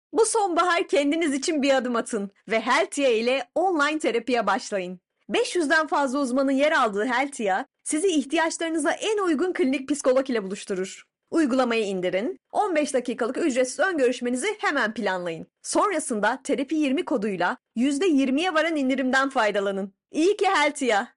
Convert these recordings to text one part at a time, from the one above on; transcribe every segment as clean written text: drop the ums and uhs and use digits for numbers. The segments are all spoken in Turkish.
Bu sonbahar kendiniz için bir adım atın ve Heltia ile online terapiye başlayın. 500'den fazla uzmanın yer aldığı Heltia, sizi ihtiyaçlarınıza en uygun klinik psikolog ile buluşturur. Uygulamayı indirin, 15 dakikalık ücretsiz ön görüşmenizi hemen planlayın. Sonrasında Terapi 20 koduyla %20'ye varan indirimden faydalanın. İyi ki Heltia!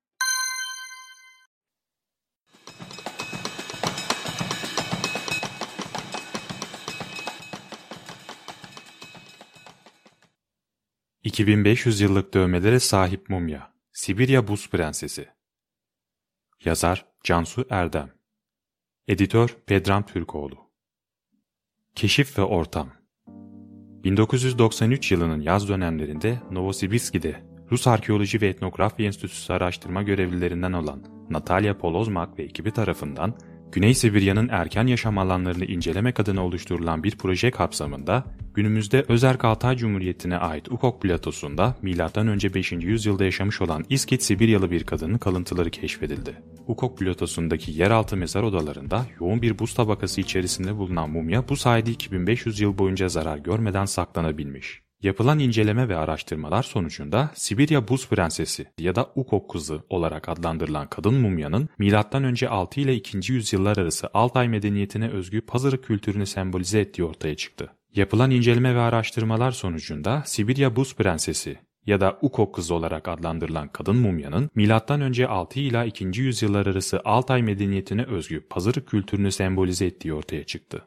...2500 yıllık dövmelere sahip mumya, Sibirya Buz Prensesi. Yazar Cansu Erdem. Editör Pedram Türkoğlu. Keşif ve ortam. 1993 yılının yaz dönemlerinde Novosibirsk'de Rus Arkeoloji ve Etnografya Enstitüsü araştırma görevlilerinden olan Natalya Polozmak ve ekibi tarafından Güney Sibirya'nın erken yaşam alanlarını incelemek adına oluşturulan bir proje kapsamında günümüzde Özerk Altay Cumhuriyeti'ne ait Ukok Platosu'nda M.Ö. 5. yüzyılda yaşamış olan İskit Sibiryalı bir kadının kalıntıları keşfedildi. Ukok Platosu'ndaki yeraltı mezar odalarında yoğun bir buz tabakası içerisinde bulunan mumya bu sayede 2500 yıl boyunca zarar görmeden saklanabilmiş. Yapılan inceleme ve araştırmalar sonucunda Sibirya Buz Prensesi ya da Ukok Kızı olarak adlandırılan kadın mumyanın M.Ö. 6 ile 2. yüzyıllar arası Altay medeniyetine özgü Pazarı kültürünü sembolize ettiği ortaya çıktı. Yapılan inceleme ve araştırmalar sonucunda Sibirya Buz Prensesi ya da Ukok Kızı olarak adlandırılan kadın mumyanın M.Ö. 6 ila 2. yüzyıllar arası Altay medeniyetine özgü Pazarı kültürünü sembolize ettiği ortaya çıktı.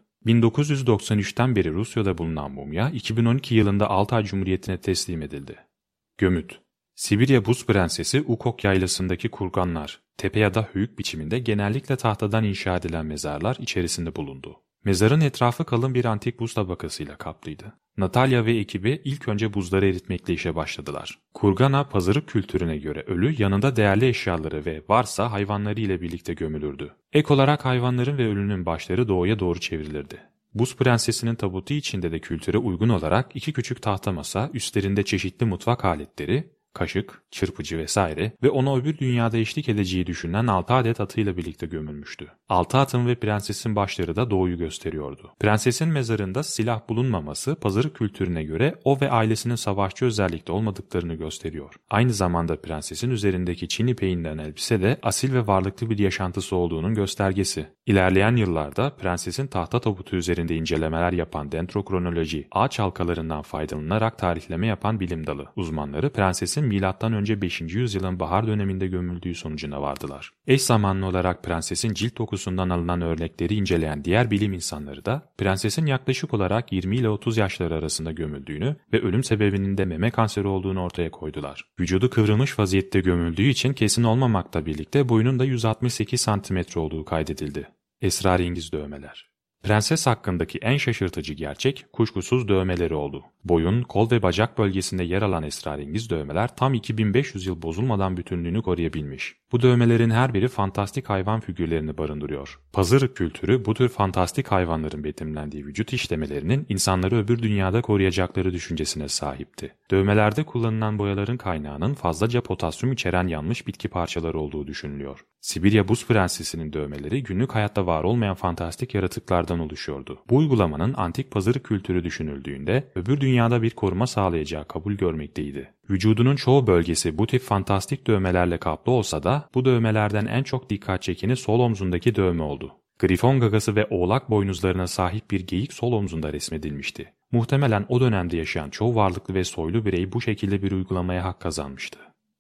1993'ten beri Rusya'da bulunan mumya 2012 yılında Altay Cumhuriyeti'ne teslim edildi. Gömüt. Sibirya Buz Prensesi Ukok yaylasındaki kurganlar, tepe ya da höyük biçiminde genellikle tahtadan inşa edilen mezarlar içerisinde bulundu. Mezarın etrafı kalın bir antik buz tabakasıyla kaplıydı. Natalya ve ekibi ilk önce buzları eritmekle işe başladılar. Kurgana, Pazarı kültürüne göre ölü yanında değerli eşyaları ve varsa hayvanları ile birlikte gömülürdü. Ek olarak hayvanların ve ölünün başları doğuya doğru çevrilirdi. Buz Prensesi'nin tabutu içinde de kültüre uygun olarak 2 küçük tahta masa, üstlerinde çeşitli mutfak aletleri, kaşık, çırpıcı vesaire ve ona öbür dünyada eşlik edeceği düşünülen 6 adet atıyla birlikte gömülmüştü. 6 atın ve prensesin başları da doğuyu gösteriyordu. Prensesin mezarında silah bulunmaması Pazarı kültürüne göre o ve ailesinin savaşçı özellikte olmadıklarını gösteriyor. Aynı zamanda prensesin üzerindeki Çin ipeğinden elbise de asil ve varlıklı bir yaşantısı olduğunun göstergesi. İlerleyen yıllarda prensesin tahta tabutu üzerinde incelemeler yapan dendrokronoloji, ağaç halkalarından faydalanarak tarihleme yapan bilim dalı uzmanları prensesin M.Ö. 5. yüzyılın bahar döneminde gömüldüğü sonucuna vardılar. Eş zamanlı olarak prensesin cilt dokusundan alınan örnekleri inceleyen diğer bilim insanları da prensesin yaklaşık olarak 20 ile 30 yaşları arasında gömüldüğünü ve ölüm sebebinin de meme kanseri olduğunu ortaya koydular. Vücudu kıvrılmış vaziyette gömüldüğü için kesin olmamakla birlikte boyunun da 168 cm olduğu kaydedildi. Esrarengiz dövmeler. Prenses hakkındaki en şaşırtıcı gerçek kuşkusuz dövmeleri oldu. Boyun, kol ve bacak bölgesinde yer alan esrarengiz dövmeler tam 2500 yıl bozulmadan bütünlüğünü koruyabilmiş. Bu dövmelerin her biri fantastik hayvan figürlerini barındırıyor. Pazarı kültürü bu tür fantastik hayvanların betimlendiği vücut işlemelerinin insanları öbür dünyada koruyacakları düşüncesine sahipti. Dövmelerde kullanılan boyaların kaynağının fazlaca potasyum içeren yanmış bitki parçaları olduğu düşünülüyor. Sibirya Buz Prensesi'nin dövmeleri günlük hayatta var olmayan fantastik yaratıklardan oluşuyordu. Bu uygulamanın antik Pazarı kültürü düşünüldüğünde öbür dünyada bir koruma sağlayacağı kabul görmekteydi. Vücudunun çoğu bölgesi bu tip fantastik dövmelerle kaplı olsa da bu dövmelerden en çok dikkat çekeni sol omzundaki dövme oldu. Grifon gagası ve oğlak boynuzlarına sahip bir geyik sol omzunda resmedilmişti. Muhtemelen o dönemde yaşayan çoğu varlıklı ve soylu birey bu şekilde bir uygulamaya hak kazanmıştı.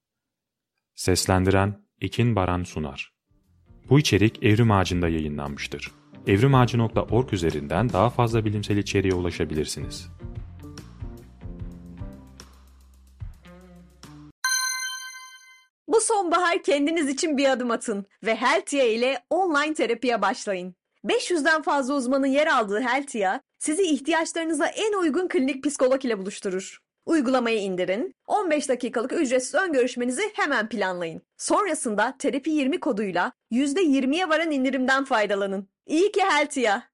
Seslendiren Ekin Baran Sunar. Bu içerik Evrim Ağacı'nda yayınlanmıştır. evrimağacı.org üzerinden daha fazla bilimsel içeriğe ulaşabilirsiniz. Bu sonbahar kendiniz için bir adım atın ve Heltia ile online terapiye başlayın. 500'den fazla uzmanın yer aldığı Heltia, sizi ihtiyaçlarınıza en uygun klinik psikolog ile buluşturur. Uygulamayı indirin, 15 dakikalık ücretsiz ön görüşmenizi hemen planlayın. Sonrasında Terapi 20 koduyla %20'ye varan indirimden faydalanın. İyi ki Heltia!